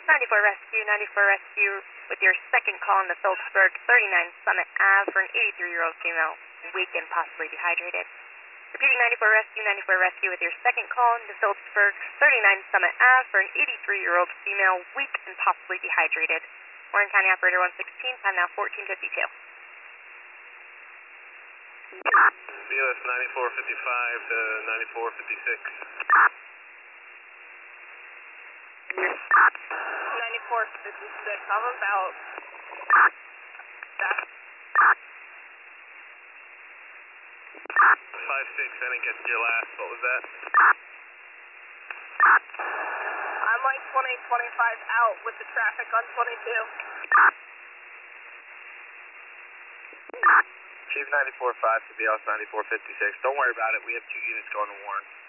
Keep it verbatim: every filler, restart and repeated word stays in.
ninety-four Rescue, ninety-four Rescue with your second call on the Phillipsburg thirty-nine Summit Ave for an eighty-three-year-old female, weak and possibly dehydrated. Repeating ninety-four Rescue, ninety-four Rescue with your second call on the Phillipsburg thirty-nine Summit Ave for an eighty-three-year-old female, weak and possibly dehydrated. Warren County Operator one sixteen, time now fourteen fifty-two. B L S ninety-four fifty-five to ninety-four fifty-six. ninety-four fifty-six, I'm about that. five six, I didn't get your last, what was that? I'm like twenty, twenty-five out with the traffic on twenty-two. Chief ninety-four five to B L S ninety-four fifty-six, don't worry about it, we have two units going to Warren.